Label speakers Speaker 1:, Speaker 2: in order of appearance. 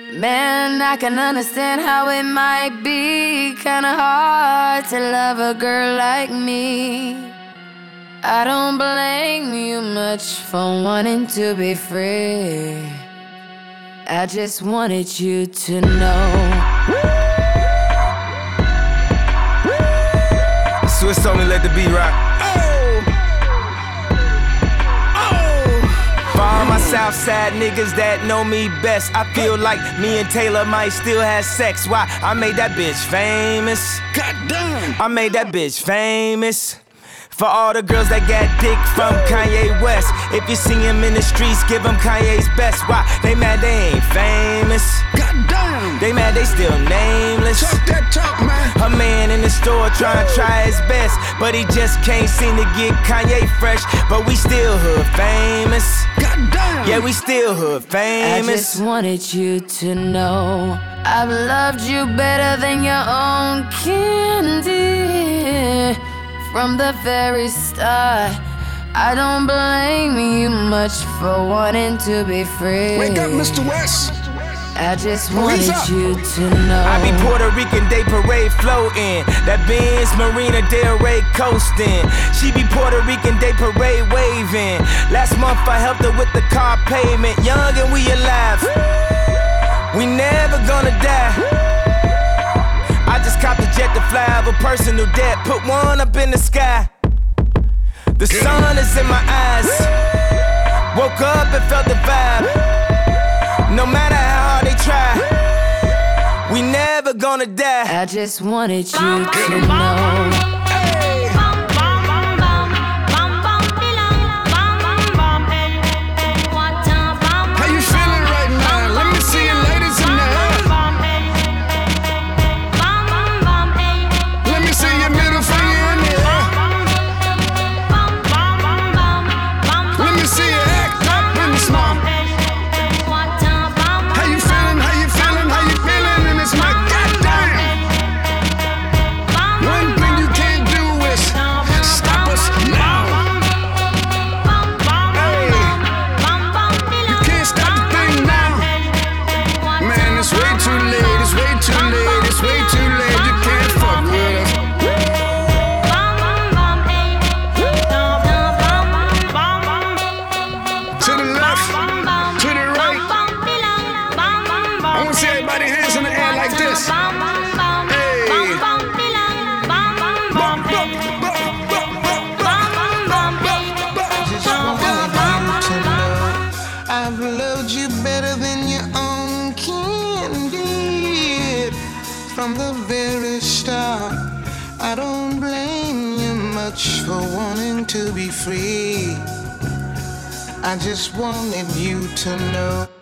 Speaker 1: Man, I can understand how it might be kinda hard to love a girl like me. I don't blame you much for wanting to be free. I just wanted you to know.
Speaker 2: Swiss only let the beat rock. For all my Southside niggas that know me best, I feel like me and Taylor might still have sex. Why? I made that bitch famous.
Speaker 3: Goddamn!
Speaker 2: I made that bitch famous. For all the girls that got dick from Kanye West, if you see him in the streets, give him Kanye's best. Why? They mad they ain't famous.
Speaker 3: Goddamn!
Speaker 2: They mad they still nameless.
Speaker 3: Talk that talk, man.
Speaker 2: A man in the store trying to try his best, but he just can't seem to get Kanye fresh. But we still hood famous.
Speaker 3: Goddamn!
Speaker 2: Yeah, we still hood famous.
Speaker 1: I just wanted you to know I've loved you better than your own candy. From the very start, I don't blame you much for wanting to be free.
Speaker 3: Wake up, Mr. West.
Speaker 1: I just wanted you to know.
Speaker 2: I be Puerto Rican Day Parade floating, that Benz Marina Del Rey coasting. She be Puerto Rican Day Parade waving. Last month I helped her with the car payment. Young and we alive, we never gonna die. I just copped a jet to fly over personal debt. Put one up in the sky. The sun is in my eyes. Woke up and felt the vibe. No matter how hard they try, we never gonna die.
Speaker 1: I just wanted you to know.
Speaker 3: How you feeling right now? Let me see you ladies in there. Let me see your middle finger in there. Let me see you act up in the smoke. How you feeling? How you feeling? How you feeling? And it's my goddamn. One thing you can't do is stop us now. Hey, you can't stop the thing now. Man, it's way too late. It's way too late. It's way too late. You can't fuck with us. To the left, to the right. I want to see everybody hands in the air like this. Hey. I've loved you better than your own candy. From the very start, I don't blame you much for wanting to be free. I just wanted you to know.